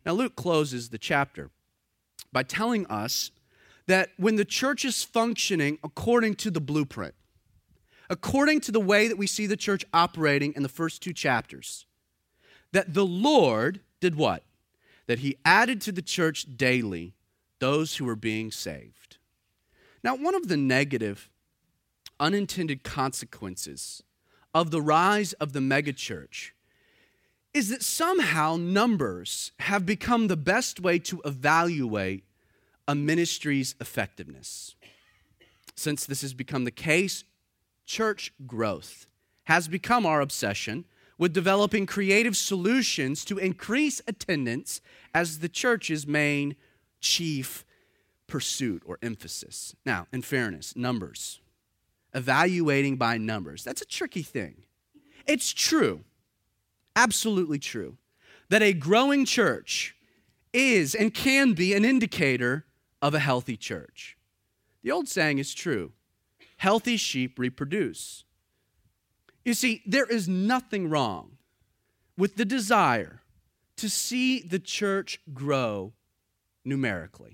Now, Luke closes the chapter by telling us that when the church is functioning according to the blueprint, according to the way that we see the church operating in the first two chapters, that the Lord did what? That he added to the church daily those who were being saved. Now, one of the negative, unintended consequences of the rise of the megachurch is that somehow numbers have become the best way to evaluate a ministry's effectiveness. Since this has become the case, church growth has become our obsession with developing creative solutions to increase attendance as the church's main chief pursuit or emphasis. Now, in fairness, numbers, evaluating by numbers, that's a tricky thing. It's true, absolutely true, that a growing church is and can be an indicator of a healthy church. The old saying is true: healthy sheep reproduce. You see, there is nothing wrong with the desire to see the church grow numerically.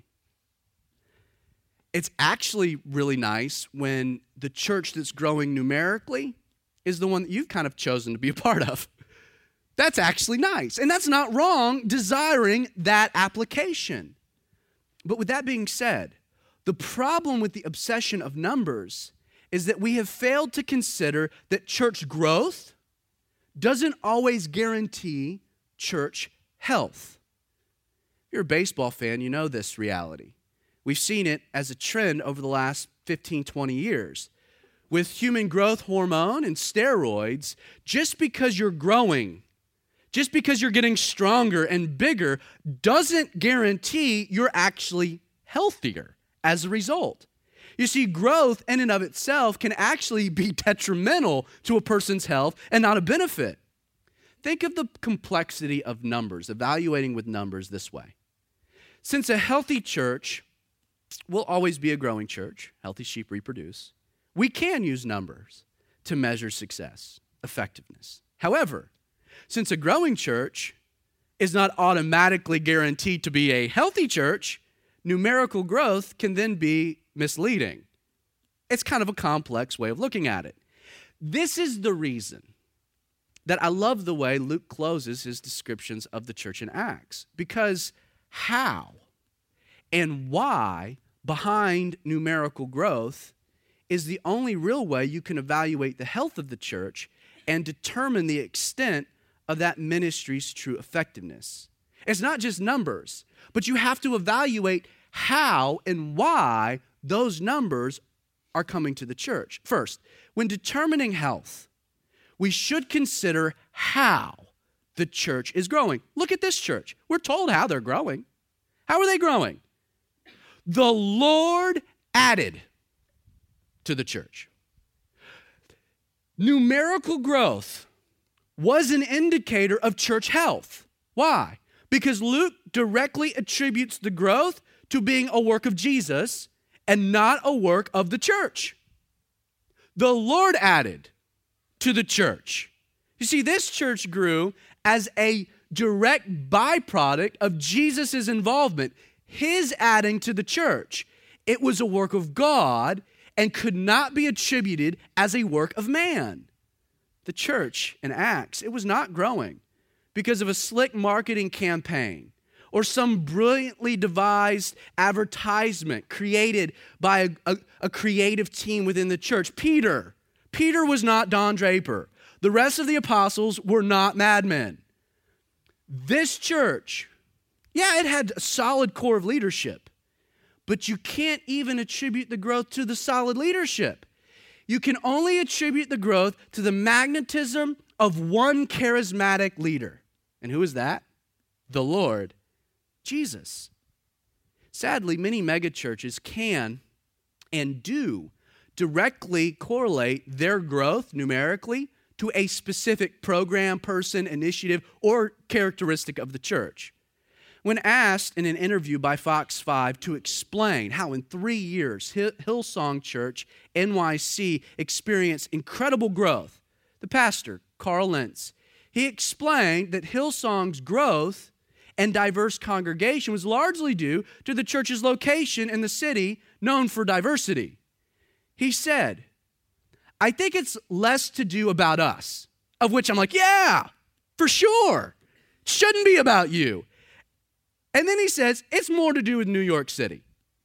It's actually really nice when the church that's growing numerically is the one that you've kind of chosen to be a part of. That's actually nice. And that's not wrong, desiring that application. But with that being said, the problem with the obsession of numbers is that we have failed to consider that church growth doesn't always guarantee church health. If you're a baseball fan, you know this reality. We've seen it as a trend over the last 15, 20 years. With human growth hormone and steroids, just because you're growing, just because you're getting stronger and bigger, doesn't guarantee you're actually healthier as a result. You see, growth in and of itself can actually be detrimental to a person's health and not a benefit. Think of the complexity of numbers, evaluating with numbers this way. Since a healthy church will always be a growing church, healthy sheep reproduce, we can use numbers to measure success, effectiveness. However, since a growing church is not automatically guaranteed to be a healthy church, numerical growth can then be misleading. It's kind of a complex way of looking at it. This is the reason that I love the way Luke closes his descriptions of the church in Acts, because how and why behind numerical growth is the only real way you can evaluate the health of the church and determine the extent of that ministry's true effectiveness. It's not just numbers, but you have to evaluate how and why those numbers are coming to the church. First, when determining health, we should consider how the church is growing. Look at this church. We're told how they're growing. How are they growing? The Lord added to the church. Numerical growth was an indicator of church health. Why? Because Luke directly attributes the growth to being a work of Jesus and not a work of the church. The Lord added to the church. You see, this church grew as a direct byproduct of Jesus' involvement, his adding to the church. It was a work of God and could not be attributed as a work of man. The church in Acts, it was not growing because of a slick marketing campaign or some brilliantly devised advertisement created by a creative team within the church. Peter was not Don Draper. The rest of the apostles were not madmen. This church, it had a solid core of leadership, but you can't even attribute the growth to the solid leadership. You can only attribute the growth to the magnetism of one charismatic leader. And who is that? The Lord Jesus. Sadly, many megachurches can and do directly correlate their growth numerically to a specific program, person, initiative, or characteristic of the church. When asked in an interview by Fox 5 to explain how in 3 years Hillsong Church NYC experienced incredible growth, the pastor, Carl Lentz, he explained that Hillsong's growth and diverse congregation was largely due to the church's location in the city known for diversity. He said, I think it's less to do about us, of which I'm like, yeah, for sure. It shouldn't be about you. And then he says, it's more to do with New York City.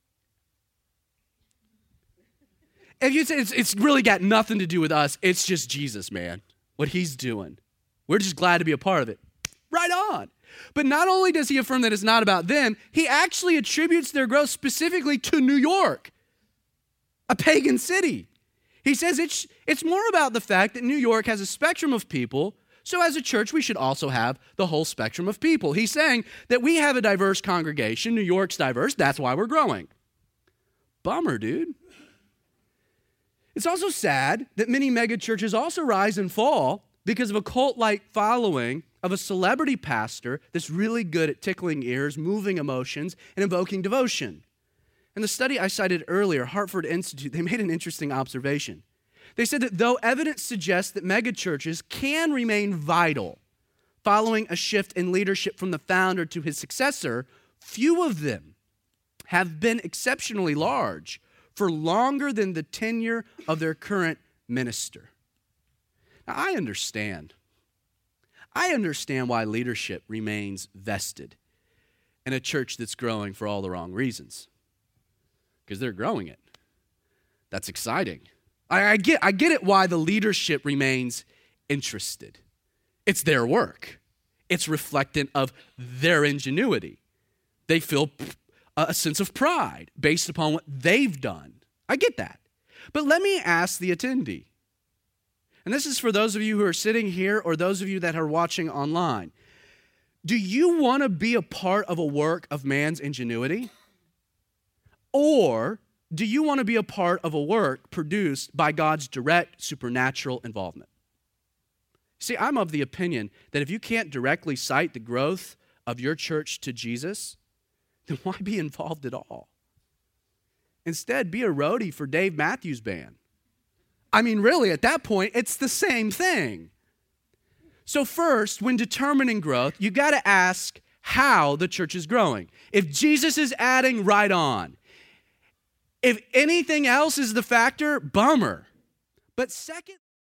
If you say it's really got nothing to do with us, it's just Jesus, man, what he's doing. We're just glad to be a part of it. Right on. But not only does he affirm that it's not about them, he actually attributes their growth specifically to New York, a pagan city. He says it's more about the fact that New York has a spectrum of people, so as a church, we should also have the whole spectrum of people. He's saying that we have a diverse congregation. New York's diverse. That's why we're growing. Bummer, dude. It's also sad that many megachurches also rise and fall because of a cult-like following of a celebrity pastor that's really good at tickling ears, moving emotions, and invoking devotion. In the study I cited earlier, Hartford Institute, they made an interesting observation. They said that though evidence suggests that megachurches can remain vital following a shift in leadership from the founder to his successor, few of them have been exceptionally large for longer than the tenure of their current minister. Now, I understand why leadership remains vested in a church that's growing for all the wrong reasons. Because they're growing it. That's exciting. I get it why the leadership remains interested. It's their work. It's reflectant of their ingenuity. They feel a sense of pride based upon what they've done. I get that. But let me ask the attendee. And this is for those of you who are sitting here or those of you that are watching online. Do you want to be a part of a work of man's ingenuity? Or do you want to be a part of a work produced by God's direct supernatural involvement? See, I'm of the opinion that if you can't directly cite the growth of your church to Jesus, then why be involved at all? Instead, be a roadie for Dave Matthews Band. I mean, really, at that point, it's the same thing. So first, when determining growth, you got to ask how the church is growing. If Jesus is adding, right on. If anything else is the factor, bummer. But second,